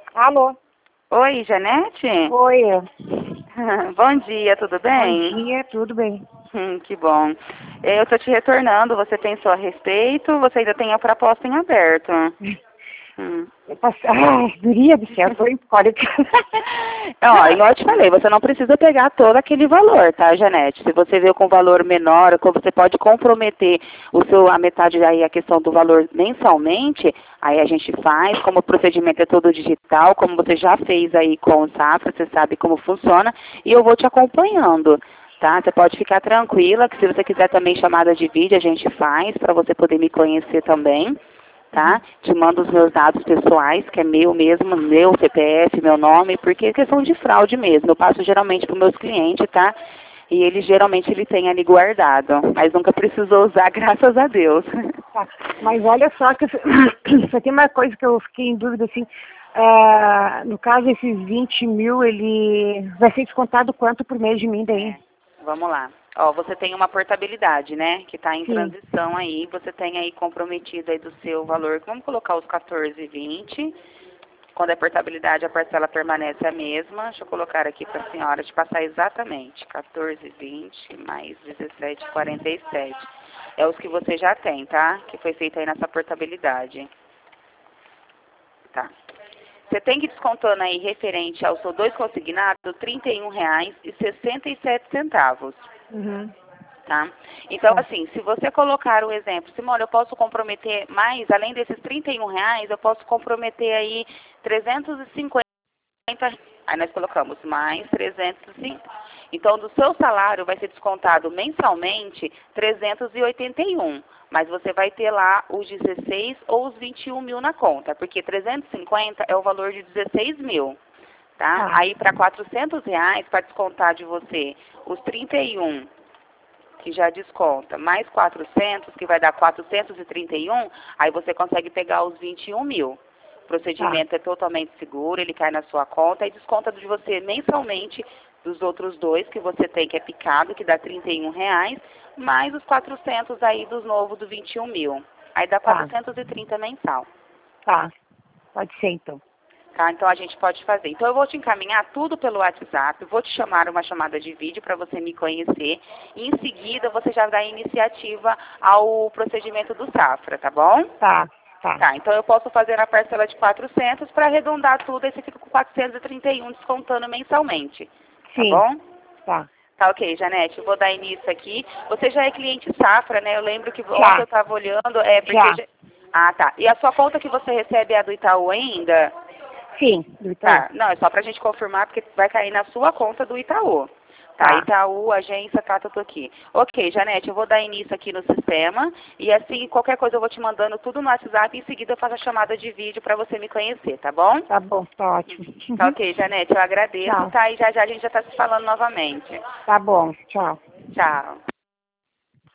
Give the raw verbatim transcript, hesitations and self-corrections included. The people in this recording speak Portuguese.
Alô? Oi, Janete? Oi. Bom dia, tudo bem? Bom dia, tudo bem? Hum, que bom. Eu estou te retornando, você pensou a respeito, você ainda tem a proposta em aberto. Hum. Eu passei... Ai, guria do céu, tô em cólica. Ó, igual eu te falei, você não precisa pegar todo aquele valor, tá, Janete? Se você veio com valor menor, você pode comprometer o seu, a metade aí, a questão do valor mensalmente, aí a gente faz, como o procedimento é todo digital, como você já fez aí com o Safra, você sabe como funciona, e eu vou te acompanhando. Tá? Você pode ficar tranquila, que se você quiser também chamada de vídeo, a gente faz, para você poder me conhecer também, tá? Te mando os meus dados pessoais, que é meu mesmo, meu C P F, meu nome, porque é questão de fraude mesmo. Eu passo geralmente para os meus clientes, tá? E ele geralmente ele tem ali guardado, mas nunca precisou usar, graças a Deus. Tá. Mas olha só, que só tem uma coisa que eu fiquei em dúvida, assim, ah, no caso, esses vinte mil, ele vai ser descontado quanto por mês de mim daí? Vamos lá. Ó, você tem uma portabilidade, né? Que está em Sim. transição aí. Você tem aí comprometido aí do seu valor. Vamos colocar os quatorze e vinte. Quando é portabilidade, a parcela permanece a mesma. Deixa eu colocar aqui para a senhora te passar exatamente. quatorze e vinte mais dezessete e quarenta e sete. É os que você já tem, tá? Que foi feito aí nessa portabilidade. Tá. Você tem que ir descontando aí referente ao seu dois consignado trinta e um reais e sessenta e sete centavos. Uhum. Tá? Então, Tá. assim, se você colocar o exemplo, Simone, eu posso comprometer mais, além desses trinta e um reais, eu posso comprometer aí trezentos e cinquenta, aí nós colocamos mais trezentos e cinquenta. Então, do seu salário vai ser descontado mensalmente trezentos e oitenta e um, mas você vai ter lá os dezesseis ou os vinte e um mil na conta, porque trezentos e cinquenta é o valor de dezesseis mil. Tá? Tá. Aí, para quatrocentos reais, para descontar de você os trinta e um, que já desconta, mais quatrocentos, que vai dar quatrocentos e trinta e um, aí você consegue pegar os vinte e um mil. O Tá. procedimento é totalmente seguro, ele cai na sua conta e desconta de você mensalmente dos outros dois que você tem, que é picado, que dá trinta e um reais, mais os quatrocentos aí dos novos do vinte e um mil. Aí dá Tá. quatrocentos e trinta mensal. Tá. Pode ser, então. Tá? Então a gente pode fazer. Então eu vou te encaminhar tudo pelo WhatsApp, vou te chamar uma chamada de vídeo para você me conhecer e em seguida você já dá iniciativa ao procedimento do Safra, tá bom? Tá. Tá. Tá, então eu posso fazer a parcela de quatrocentos para arredondar tudo, aí você fica com quatrocentos e trinta e um descontando mensalmente, tá Sim. bom? Tá. Tá ok, Janete, eu vou dar início aqui. Você já é cliente Safra, né? Eu lembro que ontem Já. eu estava olhando, é porque... Já. já- Ah, tá. E a sua conta que você recebe é a do Itaú ainda? Sim. Do Itaú. Tá, não, é só pra gente confirmar, porque vai cair na sua conta do Itaú. Tá, Tá. Itaú, agência, tá tudo aqui. Ok, Janete, eu vou dar início aqui no sistema, e assim, qualquer coisa eu vou te mandando tudo no WhatsApp, e em seguida eu faço a chamada de vídeo pra você me conhecer, tá bom? Tá bom. Tá ótimo. Tá Uhum. ok, Janete, eu agradeço, Tchau. tá? E já já a gente já tá se falando novamente. Tá bom. Tchau. Tchau.